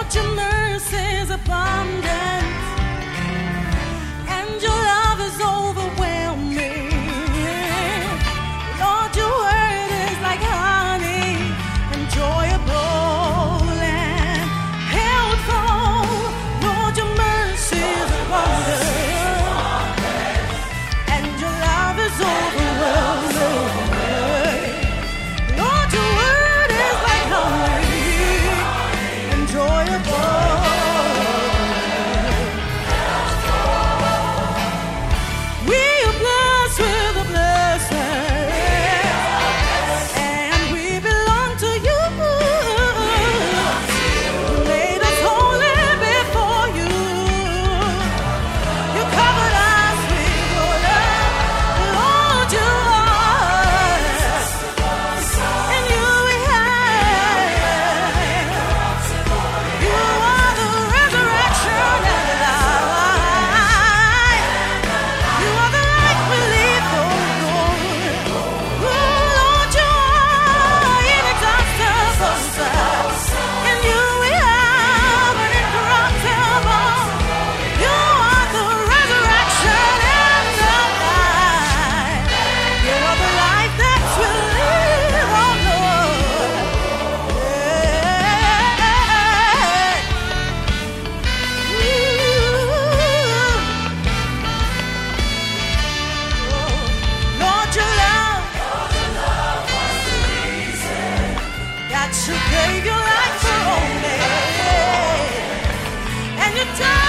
your mercy is abundant, and your love is overwhelming. Lord, your word is like honey, enjoyable and helpful. Lord, your mercy is abundant, and your love is overwhelming. Lord, your word is like honey, enjoyable. We are blessed with a blessing, and we belong to you. You made us holy before you. You covered us with your love. Lord, you are, and you we have. You are the resurrection and the life. You are the light we live for, Lord. Lord, you are inexhaustible, and you we have an incorruptible. You are the resurrection and the life. You are the life that will live, oh Lord. Lord, your love that you gave your life for me, and you died.